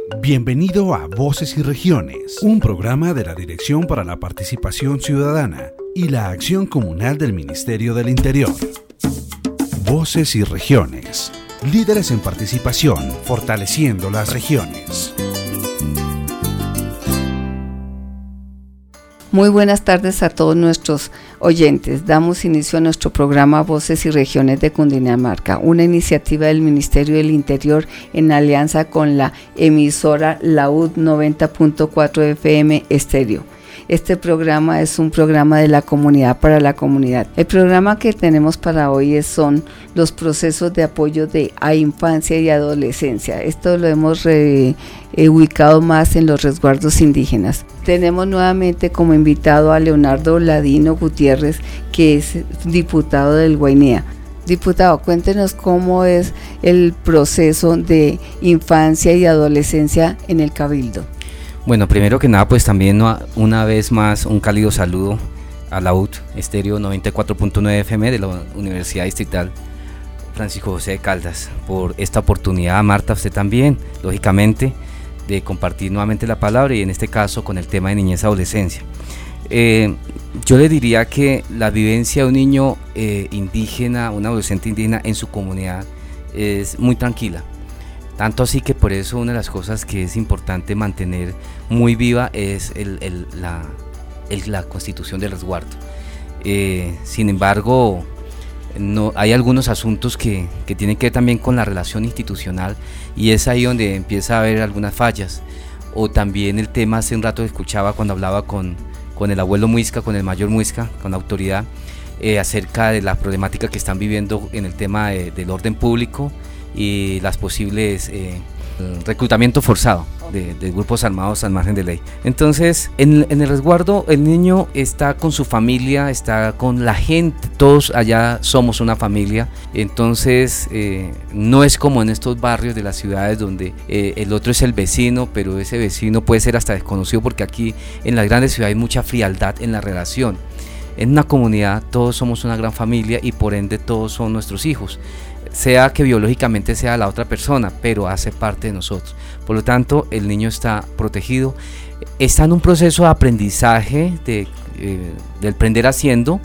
Bienvenido a Voces y Regiones, un programa de la Dirección para la Participación Ciudadana y la Acción Comunal del Ministerio del Interior. Voces y Regiones, líderes en participación, fortaleciendo las regiones. Muy buenas tardes a todos nuestros oyentes. Damos inicio a nuestro programa Voces y Regiones de Cundinamarca, una iniciativa del Ministerio del Interior en alianza con la emisora Laúd 90.4 FM Estéreo. Este programa es un programa de la comunidad para la comunidad. El programa que tenemos para hoy son los procesos de apoyo a infancia y adolescencia. Esto lo hemos ubicado más en los resguardos indígenas. Tenemos nuevamente como invitado a Leonardo Ladino Gutiérrez, que es diputado del Guainía. Diputado, cuéntenos cómo es el proceso de infancia y adolescencia en el Cabildo. Bueno, primero que nada, pues también una vez más un cálido saludo a Laúd Estéreo 94.9 FM de la Universidad Distrital Francisco José de Caldas por esta oportunidad. A Marta, usted también, lógicamente, de compartir nuevamente la palabra y en este caso con el tema de niñez y adolescencia. Yo le diría que la vivencia de un niño indígena, un adolescente indígena en su comunidad es muy tranquila. Tanto así que por eso una de las cosas que es importante mantener muy viva es la constitución del resguardo. Sin embargo, hay algunos asuntos que tienen que ver también con la relación institucional y es ahí donde empieza a haber algunas fallas. O también el tema, hace un rato escuchaba cuando hablaba con el abuelo Muisca, con el mayor Muisca, con la autoridad, acerca de la problemática que están viviendo en el tema del orden público y las posibles reclutamiento forzado de grupos armados al margen de ley. Entonces, en el resguardo el niño está con su familia, está con la gente, todos allá somos una familia. Entonces, no es como en estos barrios de las ciudades donde el otro es el vecino, pero ese vecino puede ser hasta desconocido, porque aquí en las grandes ciudades hay mucha frialdad en la relación. En una comunidad todos somos una gran familia y por ende todos son nuestros hijos, sea que biológicamente sea la otra persona, pero hace parte de nosotros. Por lo tanto, el niño está protegido, está en un proceso de aprendizaje, del aprender haciendo,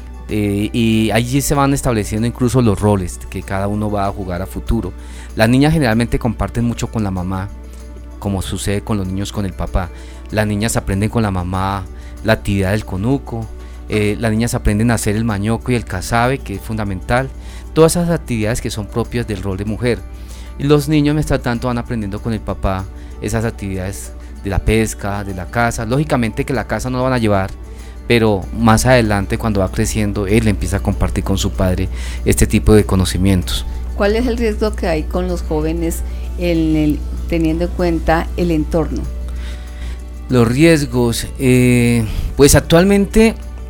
y allí se van estableciendo incluso los roles que cada uno va a jugar a futuro. Las niñas generalmente comparten mucho con la mamá, como sucede con los niños con el papá. Las niñas aprenden con la mamá la actividad del conuco, las niñas aprenden a hacer el mañoco y el casabe, que es fundamental. Todas esas actividades que son propias del rol de mujer. Y los niños, mientras tanto, van aprendiendo con el papá esas actividades de la pesca, de la caza. Lógicamente que la caza no lo van a llevar, pero más adelante, cuando va creciendo, él empieza a compartir con su padre este tipo de conocimientos. ¿Cuál es el riesgo que hay con los jóvenes teniendo en cuenta el entorno? Los riesgos, pues actualmente,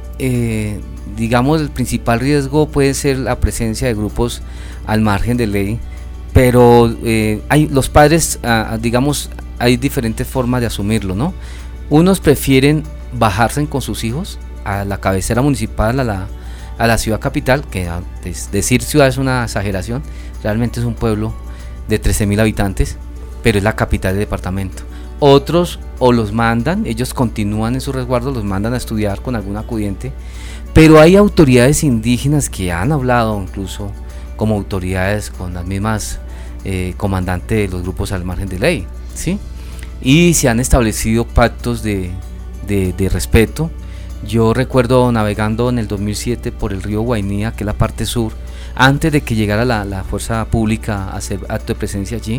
digamos, el principal riesgo puede ser la presencia de grupos al margen de ley, pero los padres, digamos, hay diferentes formas de asumirlo, ¿no? Unos prefieren bajarse con sus hijos a la cabecera municipal, a la ciudad capital, que decir ciudad es una exageración, realmente es un pueblo de 13.000 habitantes, pero es la capital del departamento. Otros o los mandan, ellos continúan en su resguardo, los mandan a estudiar con algún acudiente, pero hay autoridades indígenas que han hablado incluso como autoridades con las mismas comandantes de los grupos al margen de ley, ¿sí? Y se han establecido pactos de respeto. Yo recuerdo navegando en el 2007 por el río Guainía, que es la parte sur, antes de que llegara la fuerza pública a hacer acto de presencia allí,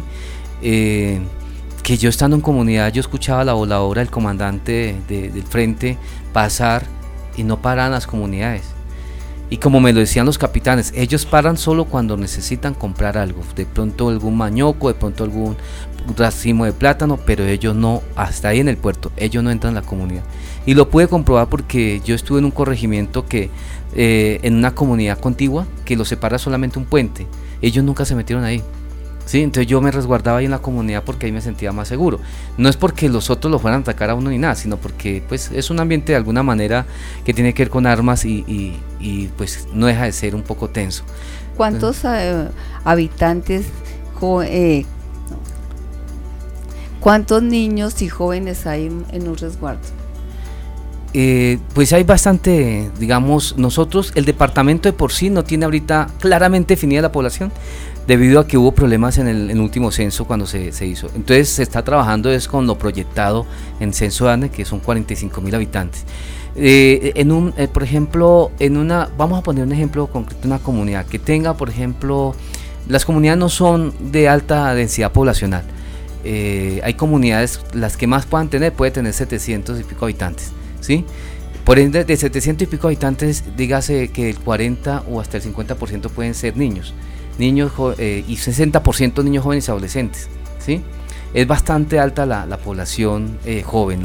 que yo estando en comunidad, yo escuchaba la voladora del comandante del frente pasar y no paran las comunidades. Y como me lo decían los capitanes, ellos paran solo cuando necesitan comprar algo, de pronto algún mañoco, de pronto algún racimo de plátano, pero ellos no, hasta ahí en el puerto, ellos no entran en la comunidad. Y lo pude comprobar porque yo estuve en un corregimiento que en una comunidad contigua que los separa solamente un puente, ellos nunca se metieron ahí. Sí, entonces yo me resguardaba ahí en la comunidad porque ahí me sentía más seguro. No es porque los otros lo fueran a atacar a uno ni nada, sino porque pues es un ambiente de alguna manera que tiene que ver con armas y pues no deja de ser un poco tenso. ¿Cuántos habitantes ¿Cuántos niños y jóvenes hay en un resguardo? Pues hay bastante, digamos, nosotros, el departamento de por sí no tiene ahorita claramente definida la población, debido a que hubo problemas en el último censo cuando se hizo. Entonces se está trabajando con lo proyectado en Censo DANE, que son 45.000 habitantes. Por ejemplo, vamos a poner un ejemplo concreto, una comunidad que tenga, por ejemplo, las comunidades no son de alta densidad poblacional. Hay comunidades, las que más puede tener 700 y pico habitantes, ¿sí? Por ende, de 700 y pico habitantes, dígase que el 40 o hasta el 50% pueden ser niños y 60% niños jóvenes y adolescentes, ¿sí? Es bastante alta la población joven,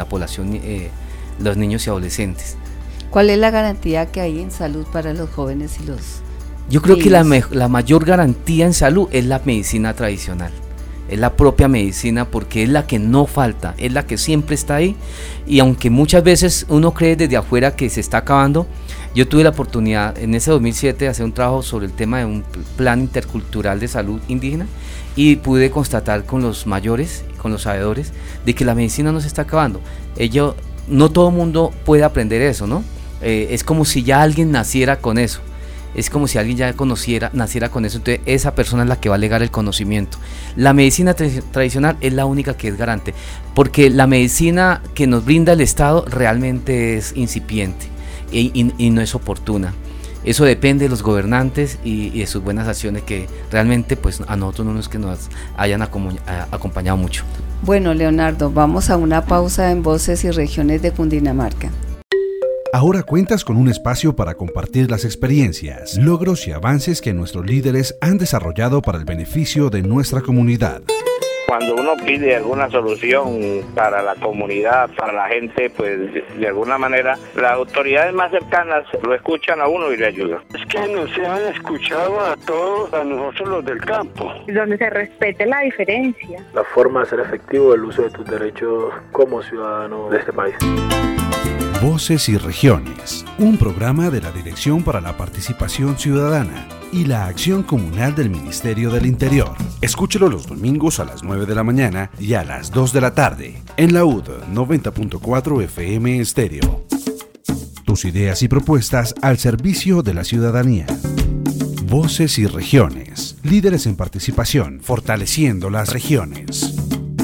los niños y adolescentes. ¿Cuál es la garantía que hay en salud para los jóvenes y los Yo creo niños? que la mayor garantía en salud es la medicina tradicional. Es la propia medicina, porque es la que no falta, es la que siempre está ahí, y aunque muchas veces uno cree desde afuera que se está acabando, yo tuve la oportunidad en ese 2007 de hacer un trabajo sobre el tema de un plan intercultural de salud indígena, y pude constatar con los mayores y con los sabedores de que la medicina no se está acabando. No todo el mundo puede aprender eso, ¿no? Es como si ya alguien naciera con eso. Es como si alguien ya naciera con eso, entonces esa persona es la que va a legar el conocimiento. La medicina tradicional es la única que es garante, porque la medicina que nos brinda el Estado realmente es incipiente y no es oportuna. Eso depende de los gobernantes y de sus buenas acciones, que realmente pues a nosotros no es que nos hayan acompañado mucho. Bueno, Leonardo, vamos a una pausa en Voces y Regiones de Cundinamarca. Ahora cuentas con un espacio para compartir las experiencias, logros y avances que nuestros líderes han desarrollado para el beneficio de nuestra comunidad. Cuando uno pide alguna solución para la comunidad, para la gente, pues de alguna manera las autoridades más cercanas lo escuchan a uno y le ayudan. Es que nos han escuchado a todos, a nosotros los del campo. Donde se respete la diferencia. La forma de hacer efectivo el uso de tus derechos como ciudadano de este país. Voces y Regiones, un programa de la Dirección para la Participación Ciudadana y la Acción Comunal del Ministerio del Interior. Escúchelo los domingos a las 9 de la mañana y a las 2 de la tarde en la UD 90.4 FM Estéreo. Tus ideas y propuestas al servicio de la ciudadanía. Voces y Regiones, líderes en participación, fortaleciendo las regiones.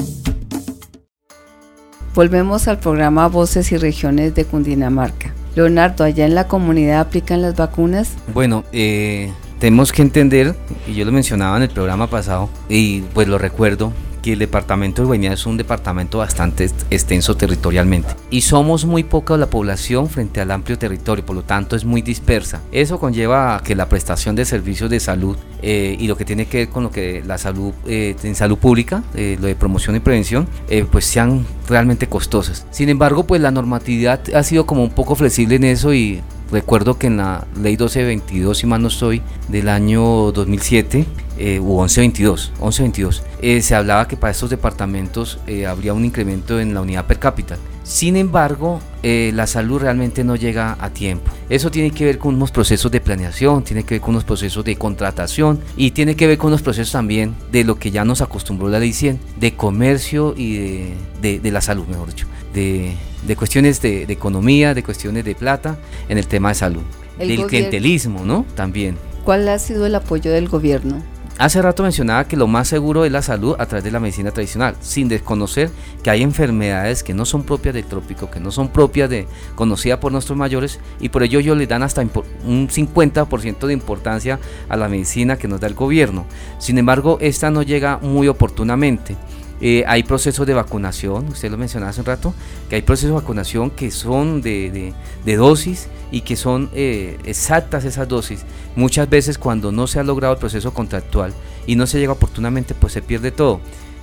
Volvemos al programa Voces y Regiones de Cundinamarca. Leonardo, ¿allá en la comunidad aplican las vacunas? Bueno, tenemos que entender, y yo lo mencionaba en el programa pasado, y pues lo recuerdo, que el departamento de Guainía es un departamento bastante extenso territorialmente, y somos muy poca la población frente al amplio territorio, por lo tanto es muy dispersa. Eso conlleva a que la prestación de servicios de salud y lo que tiene que ver con lo que la salud en salud pública, lo de promoción y prevención, pues sean realmente costosas. Sin embargo, pues la normatividad ha sido como un poco flexible en eso, y recuerdo que en la ley 1222, si mal no estoy, del año 2007, u 1122, se hablaba que para estos departamentos habría un incremento en la unidad per cápita. Sin embargo, la salud realmente no llega a tiempo. Eso tiene que ver con unos procesos de planeación, tiene que ver con unos procesos de contratación, y tiene que ver con unos procesos también de lo que ya nos acostumbró la ley 100, de comercio y de la salud, mejor dicho, de cuestiones de economía, de cuestiones de plata en el tema de salud, del clientelismo, ¿no? También. ¿Cuál ha sido el apoyo del gobierno? Hace rato mencionaba que lo más seguro es la salud a través de la medicina tradicional, sin desconocer que hay enfermedades que no son propias del trópico, que no son propias conocidas por nuestros mayores, y por ello ellos le dan hasta un 50% de importancia a la medicina que nos da el gobierno. Sin embargo, esta no llega muy oportunamente. Hay procesos de vacunación, usted lo mencionaba hace un rato, que hay procesos de vacunación que son de dosis y que son exactas esas dosis. Muchas veces cuando no se ha logrado el proceso contractual y no se llega oportunamente, pues se pierde todo.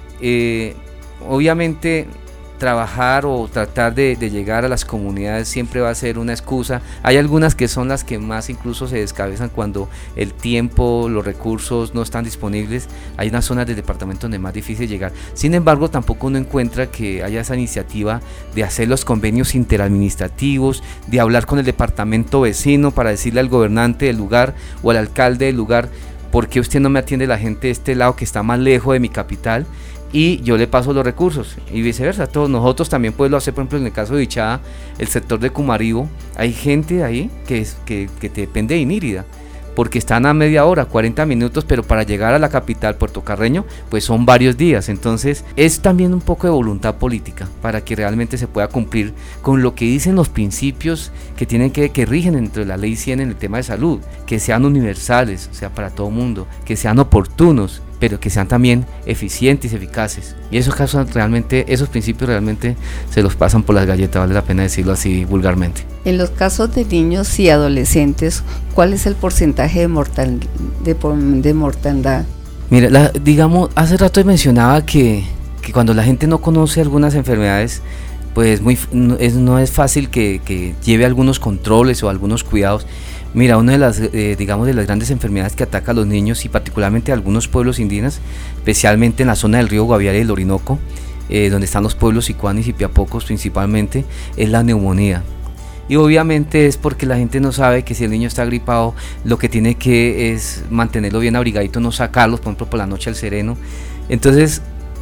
Obviamente trabajar o tratar de llegar a las comunidades siempre va a ser una excusa. Hay algunas que son las que más incluso se descabezan cuando el tiempo, los recursos no están disponibles. Hay unas zonas del departamento donde es más difícil llegar. Sin embargo, tampoco uno encuentra que haya esa iniciativa de hacer los convenios interadministrativos, de hablar con el departamento vecino para decirle al gobernante del lugar o al alcalde del lugar: ¿por qué usted no me atiende la gente de este lado que está más lejos de mi capital? y yo le paso los recursos y viceversa. Todos nosotros también podemos hacer, por ejemplo, en el caso de Ichá, el sector de Cumaribo, hay gente ahí que te depende de Inírida, porque están a media hora, 40 minutos, pero para llegar a la capital, Puerto Carreño, pues son varios días. Entonces es también un poco de voluntad política para que realmente se pueda cumplir con lo que dicen los principios que rigen dentro de la ley 100 en el tema de salud, que sean universales, o sea, para todo mundo, que sean oportunos, pero que sean también eficientes y eficaces. Y esos principios realmente se los pasan por las galletas, vale la pena decirlo así vulgarmente. En los casos de niños y adolescentes, ¿cuál es el porcentaje de mortandad? Mira, digamos, hace rato mencionaba que cuando la gente no conoce algunas enfermedades, pues no es fácil que lleve algunos controles o algunos cuidados. Mira, una de las grandes enfermedades que ataca a los niños y particularmente a algunos pueblos indígenas, especialmente en la zona del río Guaviare y el Orinoco, donde están los pueblos Sicuanis y Piapocos principalmente, es la neumonía. Y obviamente es porque la gente no sabe que si el niño está gripado, lo que tiene que es mantenerlo bien abrigadito, no sacarlos, por ejemplo, por la noche al sereno. Entonces,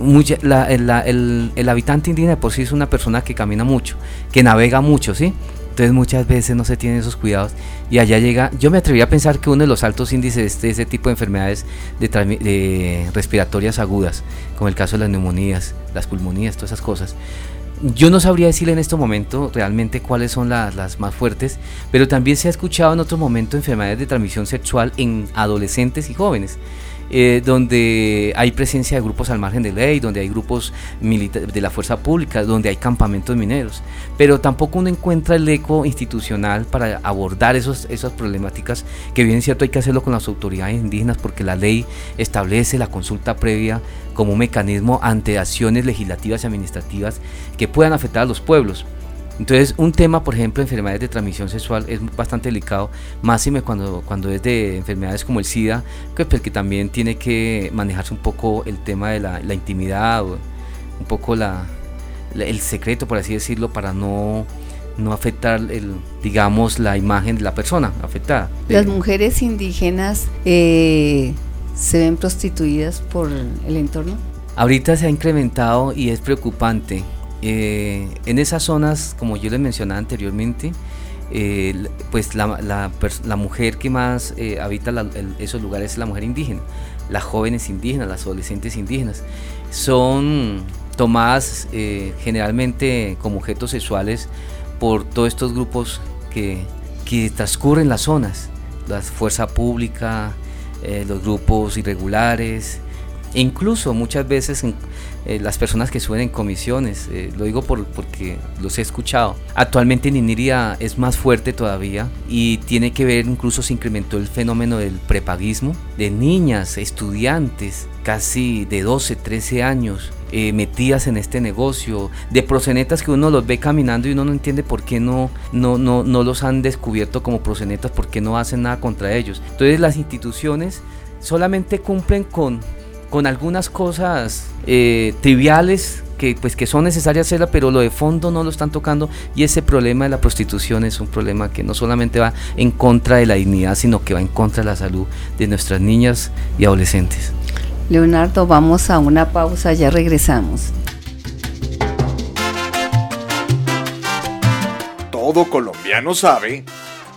el habitante indígena de por sí es una persona que camina mucho, que navega mucho, ¿sí? Entonces muchas veces no se tienen esos cuidados y allá llega, yo me atreví a pensar que uno de los altos índices de ese tipo de enfermedades de respiratorias agudas, como el caso de las neumonías, las pulmonías, todas esas cosas. Yo no sabría decirle en este momento realmente cuáles son las más fuertes, pero también se ha escuchado en otro momento enfermedades de transmisión sexual en adolescentes y jóvenes, donde hay presencia de grupos al margen de ley, donde hay grupos de la fuerza pública, donde hay campamentos mineros, pero tampoco uno encuentra el eco institucional para abordar esas problemáticas, que bien es cierto hay que hacerlo con las autoridades indígenas porque la ley establece la consulta previa como un mecanismo ante acciones legislativas y administrativas que puedan afectar a los pueblos. Entonces un tema, por ejemplo, de enfermedades de transmisión sexual es bastante delicado, máxime cuando es de enfermedades como el SIDA, que también tiene que manejarse un poco el tema de la intimidad, o un poco el secreto, por así decirlo, para no afectar la imagen de la persona afectada. Las mujeres indígenas se ven prostituidas por el entorno. Ahorita se ha incrementado y es preocupante. En esas zonas, como yo les mencionaba anteriormente, pues la mujer que más habita esos lugares es la mujer indígena, las jóvenes indígenas, las adolescentes indígenas. Son tomadas generalmente como objetos sexuales por todos estos grupos que transcurren las zonas, la fuerza pública, los grupos irregulares, e incluso muchas veces las personas que suben en comisiones, lo digo porque los he escuchado. Actualmente en Inírida es más fuerte todavía y tiene que ver, incluso se incrementó el fenómeno del prepaguismo, de niñas, estudiantes, casi de 12, 13 años, metidas en este negocio, de proxenetas que uno los ve caminando y uno no entiende por qué no los han descubierto como proxenetas, por qué no hacen nada contra ellos. Entonces las instituciones solamente cumplen con algunas cosas triviales que son necesarias hacerlas, pero lo de fondo no lo están tocando, y ese problema de la prostitución es un problema que no solamente va en contra de la dignidad, sino que va en contra de la salud de nuestras niñas y adolescentes. Leonardo, vamos a una pausa, ya regresamos. Todo colombiano sabe.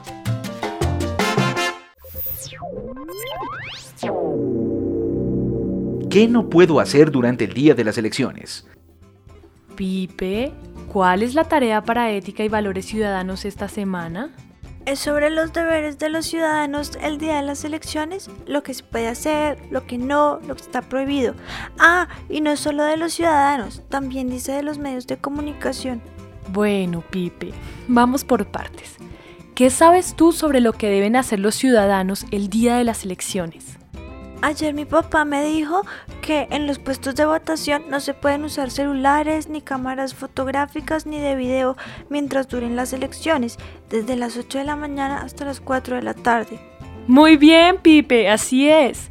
¿Qué no puedo hacer durante el día de las elecciones? Pipe, ¿cuál es la tarea para ética y valores ciudadanos esta semana? Es sobre los deberes de los ciudadanos el día de las elecciones, lo que se puede hacer, lo que no, lo que está prohibido. Y no es solo de los ciudadanos, también dice de los medios de comunicación. Bueno, Pipe, vamos por partes. ¿Qué sabes tú sobre lo que deben hacer los ciudadanos el día de las elecciones? Ayer mi papá me dijo que en los puestos de votación no se pueden usar celulares, ni cámaras fotográficas, ni de video mientras duren las elecciones, desde las 8 de la mañana hasta las 4 de la tarde. Muy bien, Pipe, así es.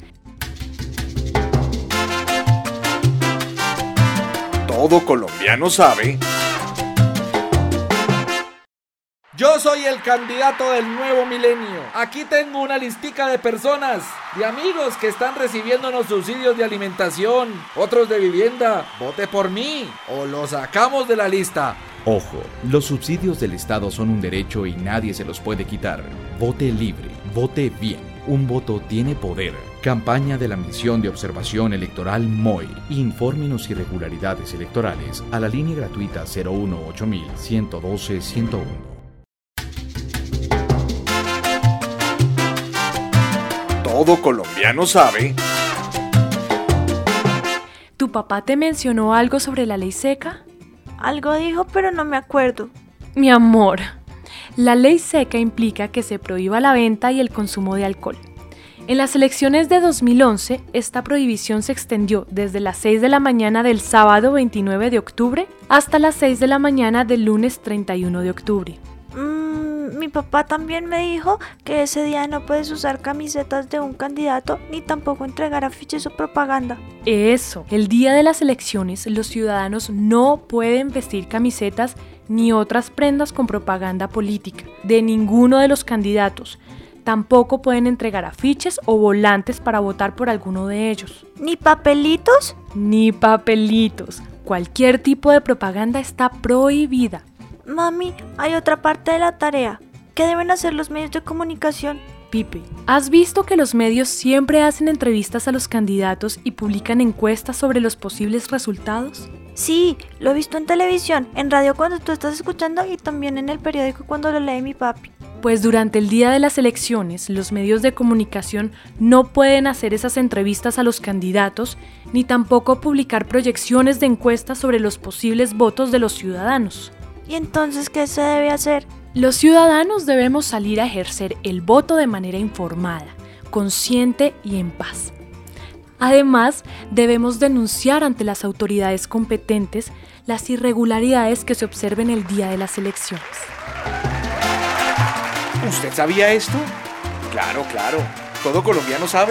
Todo colombiano sabe. Yo soy el candidato del nuevo milenio. Aquí tengo una listica de personas, de amigos que están recibiendo unos subsidios de alimentación, otros de vivienda. Vote por mí o lo sacamos de la lista. Ojo, los subsidios del Estado son un derecho y nadie se los puede quitar. Vote libre, vote bien. Un voto tiene poder. Campaña de la Misión de Observación Electoral MOE. Infórmenos irregularidades electorales a la línea gratuita 018-112-101. Todo colombiano sabe. ¿Tu papá te mencionó algo sobre la ley seca? Algo dijo, pero no me acuerdo. Mi amor, la ley seca implica que se prohíba la venta y el consumo de alcohol. En las elecciones de 2011, esta prohibición se extendió desde las 6 de la mañana del sábado 29 de octubre hasta las 6 de la mañana del lunes 31 de octubre. Mi papá también me dijo que ese día no puedes usar camisetas de un candidato ni tampoco entregar afiches o propaganda. Eso, el día de las elecciones los ciudadanos no pueden vestir camisetas ni otras prendas con propaganda política de ninguno de los candidatos. Tampoco pueden entregar afiches o volantes para votar por alguno de ellos. ¿Ni papelitos? Ni papelitos. Cualquier tipo de propaganda está prohibida. Mami, hay otra parte de la tarea. ¿Qué deben hacer los medios de comunicación? Pipe, ¿has visto que los medios siempre hacen entrevistas a los candidatos y publican encuestas sobre los posibles resultados? Sí, lo he visto en televisión, en radio cuando tú estás escuchando y también en el periódico cuando lo lee mi papi. Pues durante el día de las elecciones, los medios de comunicación no pueden hacer esas entrevistas a los candidatos, ni tampoco publicar proyecciones de encuestas sobre los posibles votos de los ciudadanos. ¿Y entonces qué se debe hacer? Los ciudadanos debemos salir a ejercer el voto de manera informada, consciente y en paz. Además, debemos denunciar ante las autoridades competentes las irregularidades que se observen el día de las elecciones. ¿Usted sabía esto? Claro, todo colombiano sabe.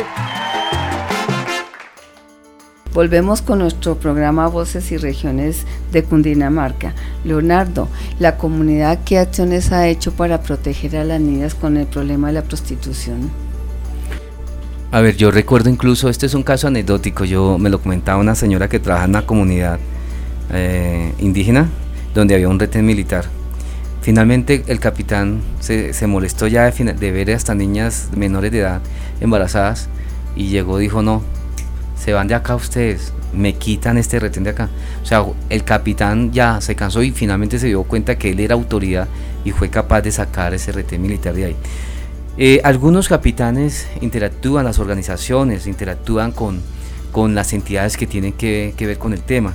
Volvemos con nuestro programa Voces y Regiones de Cundinamarca. Leonardo, ¿la comunidad qué acciones ha hecho para proteger a las niñas con el problema de la prostitución? A ver, yo recuerdo incluso, este es un caso anecdótico, me lo comentaba una señora que trabaja en una comunidad indígena donde había un retén militar. Finalmente el capitán se molestó ya de ver a estas niñas menores de edad embarazadas y dijo no, se van de acá ustedes, me quitan este retén de acá. O sea, el capitán ya se cansó y finalmente se dio cuenta que él era autoridad y fue capaz de sacar ese retén militar de ahí. Algunos capitanes interactúan, las organizaciones interactúan con las entidades que tienen que ver con el tema.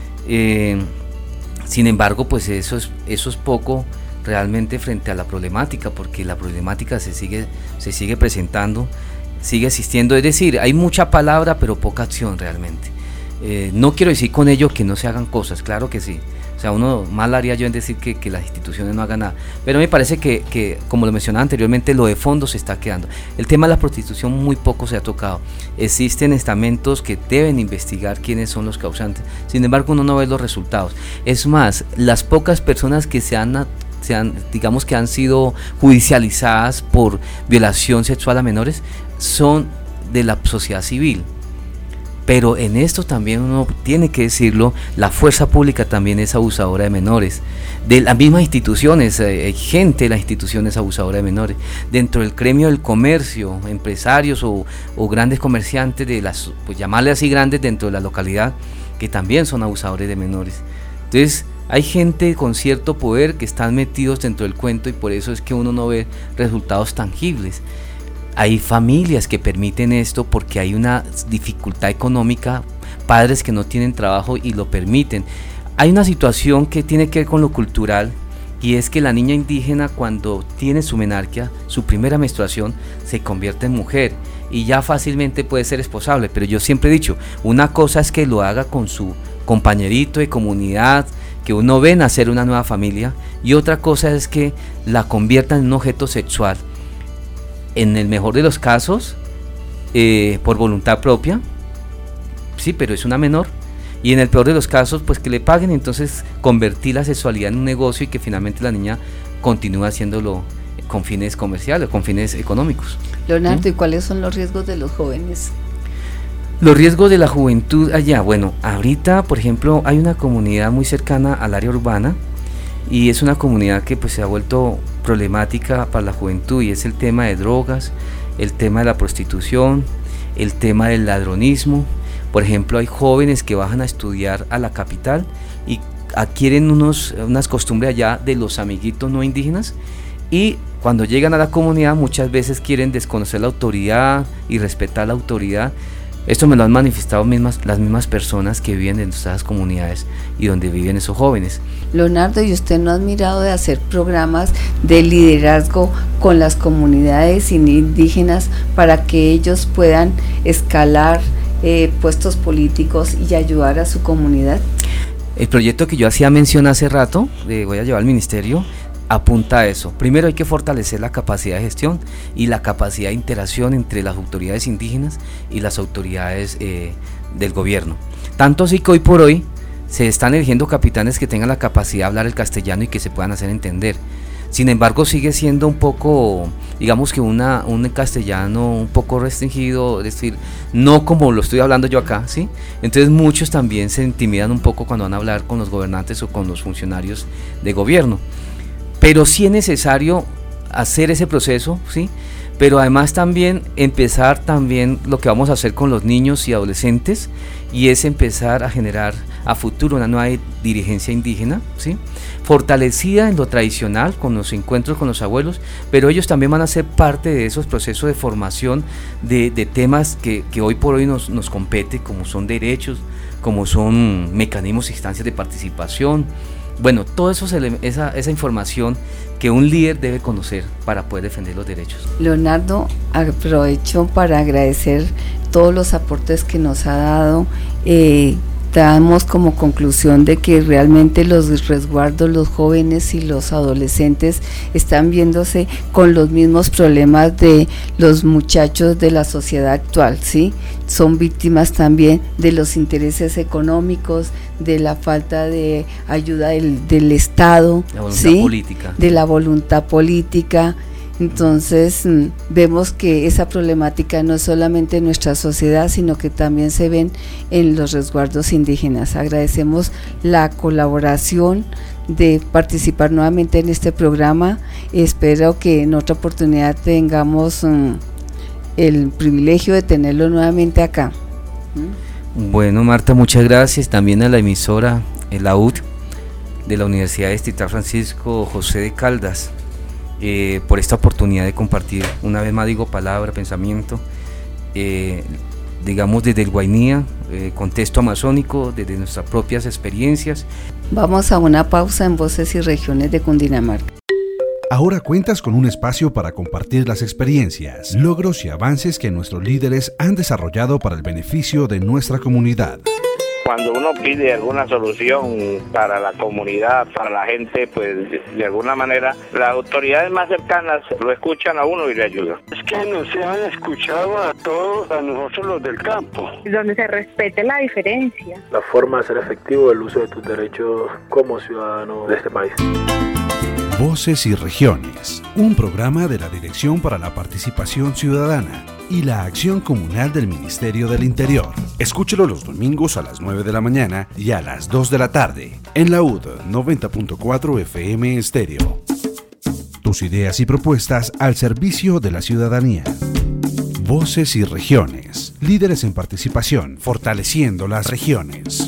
Sin embargo, pues eso es poco realmente frente a la problemática, porque la problemática se sigue presentando, sigue existiendo, es decir, hay mucha palabra pero poca acción realmente. No quiero decir con ello que no se hagan cosas, claro que sí, o sea, uno mal haría yo en decir que las instituciones no hagan nada, pero me parece que como lo mencionaba anteriormente, lo de fondo se está quedando. El tema de la prostitución muy poco se ha tocado, existen estamentos que deben investigar quiénes son los causantes, sin embargo uno no ve los resultados. Es más, las pocas personas que digamos que han sido judicializadas por violación sexual a menores son de la sociedad civil, pero en esto también uno tiene que decirlo, la fuerza pública también es abusadora de menores, de las mismas instituciones, hay gente de las instituciones abusadora de menores, dentro del gremio del comercio, empresarios o grandes comerciantes de las, pues llamarle así grandes dentro de la localidad, que también son abusadores de menores. Entonces hay gente con cierto poder que están metidos dentro del cuento y por eso es que uno no ve resultados tangibles. Hay familias que permiten esto porque hay una dificultad económica, padres que no tienen trabajo y lo permiten. Hay una situación que tiene que ver con lo cultural y es que la niña indígena cuando tiene su menarquia, su primera menstruación, se convierte en mujer y ya fácilmente puede ser esposable, pero yo siempre he dicho, una cosa es que lo haga con su compañerito de comunidad, que uno ve nacer una nueva familia, y otra cosa es que la convierta en un objeto sexual, en el mejor de los casos, por voluntad propia, sí, pero es una menor, y en el peor de los casos, pues que le paguen, entonces convertir la sexualidad en un negocio y que finalmente la niña continúe haciéndolo con fines comerciales, con fines económicos. Leonardo, ¿y cuáles son los riesgos de los jóvenes? Los riesgos de la juventud allá, bueno, ahorita por ejemplo hay una comunidad muy cercana al área urbana y es una comunidad que pues se ha vuelto problemática para la juventud, y es el tema de drogas, el tema de la prostitución, el tema del ladronismo. Por ejemplo, hay jóvenes que bajan a estudiar a la capital y adquieren unas costumbres allá de los amiguitos no indígenas, y cuando llegan a la comunidad muchas veces quieren desconocer la autoridad y respetar la autoridad. Esto me lo han manifestado las mismas personas que viven en estas comunidades y donde viven esos jóvenes. Leonardo, ¿y usted no ha admirado de hacer programas de liderazgo con las comunidades indígenas para que ellos puedan escalar puestos políticos y ayudar a su comunidad? El proyecto que yo hacía mención hace rato, voy a llevar al ministerio, apunta a eso. Primero hay que fortalecer la capacidad de gestión y la capacidad de interacción entre las autoridades indígenas y las autoridades del gobierno. Tanto así que hoy por hoy se están eligiendo capitanes que tengan la capacidad de hablar el castellano y que se puedan hacer entender. Sin embargo, sigue siendo un poco, digamos que un castellano un poco restringido, es decir, no como lo estoy hablando yo acá, ¿sí? Entonces muchos también se intimidan un poco cuando van a hablar con los gobernantes o con los funcionarios de gobierno. Pero sí es necesario hacer ese proceso, ¿sí? Pero además también empezar también lo que vamos a hacer con los niños y adolescentes, y es empezar a generar a futuro una nueva dirigencia indígena, ¿sí? Fortalecida en lo tradicional, con los encuentros con los abuelos, pero ellos también van a ser parte de esos procesos de formación de temas que hoy por hoy nos compete, como son derechos, como son mecanismos e instancias de participación. Bueno, todo eso, esa información que un líder debe conocer para poder defender los derechos. Leonardo, aprovecho para agradecer todos los aportes que nos ha dado. Damos como conclusión de que realmente los resguardos, los jóvenes y los adolescentes están viéndose con los mismos problemas de los muchachos de la sociedad actual, ¿sí? Son víctimas también de los intereses económicos, de la falta de ayuda del Estado, la voluntad, ¿sí? política. De la voluntad política. Entonces vemos que esa problemática no es solamente en nuestra sociedad, sino que también se ven en los resguardos indígenas. Agradecemos la colaboración de participar nuevamente en este programa. Espero que en otra oportunidad tengamos el privilegio de tenerlo nuevamente acá. Bueno, Marta, muchas gracias. También a la emisora, la UD, de la Universidad Distrital Francisco José de Caldas, por esta oportunidad de compartir, una vez más digo, palabra, pensamiento, digamos desde el Guainía, contexto amazónico, desde nuestras propias experiencias. Vamos a una pausa en Voces y Regiones de Cundinamarca. Ahora cuentas con un espacio para compartir las experiencias, logros y avances que nuestros líderes han desarrollado para el beneficio de nuestra comunidad. Cuando uno pide alguna solución para la comunidad, para la gente, pues de alguna manera las autoridades más cercanas lo escuchan a uno y le ayudan. Es que nos han escuchado a todos, a nosotros los del campo. Donde se respete la diferencia. La forma de hacer efectivo el uso de tus derechos como ciudadano de este país. Voces y Regiones, un programa de la Dirección para la Participación Ciudadana y la Acción Comunal del Ministerio del Interior. Escúchelo los domingos a las 9 de la mañana y a las 2 de la tarde en la UD 90.4 FM Estéreo. Tus ideas y propuestas al servicio de la ciudadanía. Voces y Regiones, líderes en participación, fortaleciendo las regiones.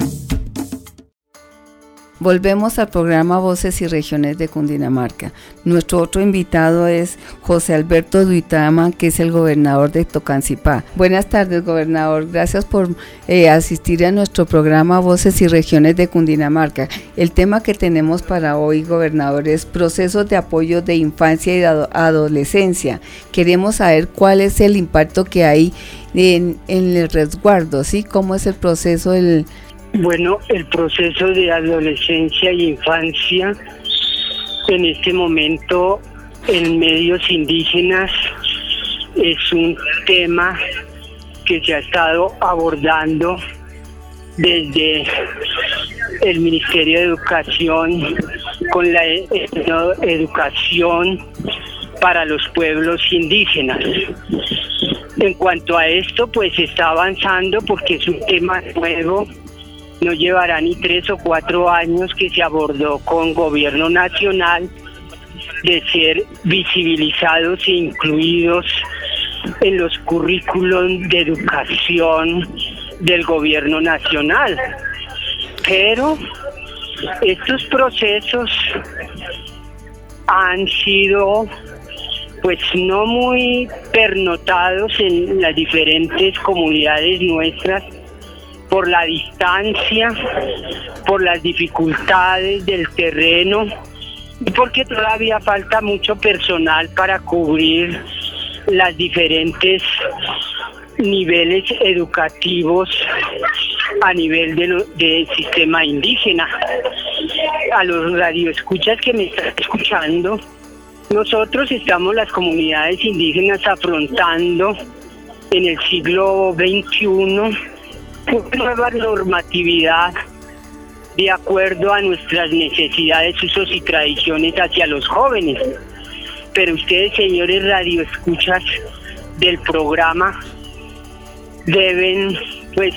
Volvemos al programa Voces y Regiones de Cundinamarca. Nuestro otro invitado es José Alberto Duitama, que es el gobernador de Tocancipá. Buenas tardes, gobernador. Gracias por asistir a nuestro programa Voces y Regiones de Cundinamarca. El tema que tenemos para hoy, gobernador, es procesos de apoyo de infancia y de adolescencia. Queremos saber cuál es el impacto que hay en el resguardo, ¿sí? ¿Cómo es el proceso Bueno, el proceso de adolescencia y infancia en este momento en medios indígenas es un tema que se ha estado abordando desde el Ministerio de Educación con la educación para los pueblos indígenas. En cuanto a esto, pues se está avanzando porque es un tema nuevo. No llevará ni 3 o 4 años que se abordó con gobierno nacional de ser visibilizados e incluidos en los currículos de educación del gobierno nacional. Pero estos procesos han sido pues no muy pernotados en las diferentes comunidades nuestras por la distancia, por las dificultades del terreno y porque todavía falta mucho personal para cubrir las diferentes niveles educativos a nivel del sistema indígena. A los radioescuchas que me están escuchando, nosotros estamos, las comunidades indígenas, afrontando en el siglo XXI una nueva normatividad de acuerdo a nuestras necesidades, usos y tradiciones hacia los jóvenes. Pero ustedes, señores radioescuchas del programa, deben pues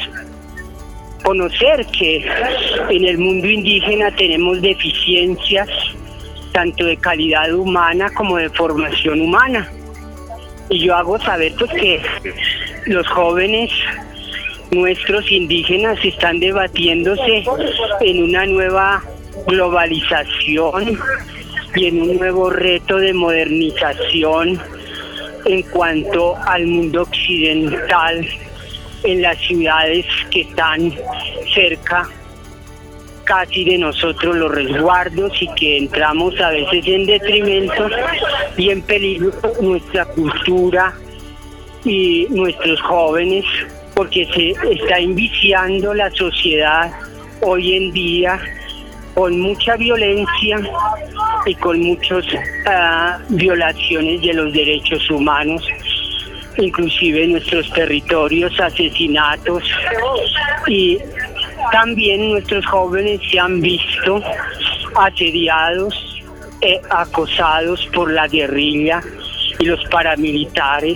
conocer que en el mundo indígena tenemos deficiencias tanto de calidad humana como de formación humana. Y yo hago saber pues que los jóvenes nuestros indígenas están debatiéndose en una nueva globalización y en un nuevo reto de modernización en cuanto al mundo occidental, en las ciudades que están cerca casi de nosotros, los resguardos, y que entramos a veces en detrimento y en peligro nuestra cultura y nuestros jóvenes, porque se está enviciando la sociedad hoy en día con mucha violencia y con muchas violaciones de los derechos humanos, inclusive en nuestros territorios, asesinatos, y también nuestros jóvenes se han visto asediados, acosados por la guerrilla y los paramilitares.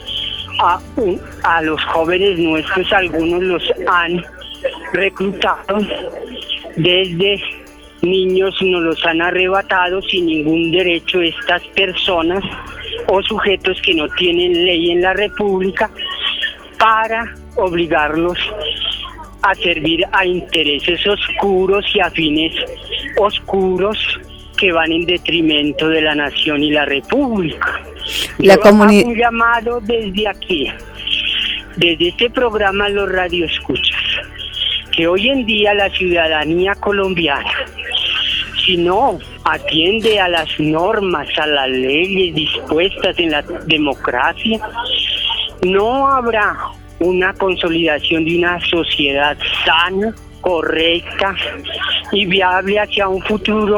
A los jóvenes nuestros, algunos los han reclutado, desde niños nos los han arrebatado sin ningún derecho estas personas o sujetos que no tienen ley en la República, para obligarlos a servir a intereses oscuros y a fines oscuros que van en detrimento de la nación y la República. Yo hago un llamado desde aquí, desde este programa Los Radioescuchas, que hoy en día la ciudadanía colombiana, si no atiende a las normas, a las leyes dispuestas en la democracia, no habrá una consolidación de una sociedad sana, correcta y viable hacia un futuro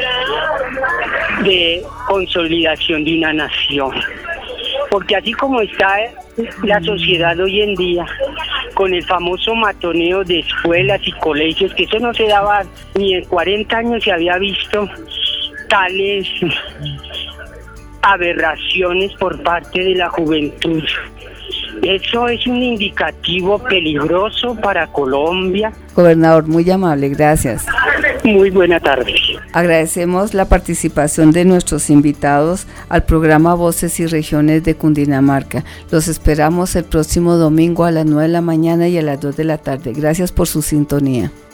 de consolidación de una nación. Porque así como está la sociedad hoy en día, con el famoso matoneo de escuelas y colegios, que eso no se daba ni en 40 años se había visto tales aberraciones por parte de la juventud. Eso es un indicativo peligroso para Colombia. Gobernador, muy amable, gracias. Muy buena tarde. Agradecemos la participación de nuestros invitados al programa Voces y Regiones de Cundinamarca. Los esperamos el próximo domingo a las 9 de la mañana y a las 2 de la tarde. Gracias por su sintonía.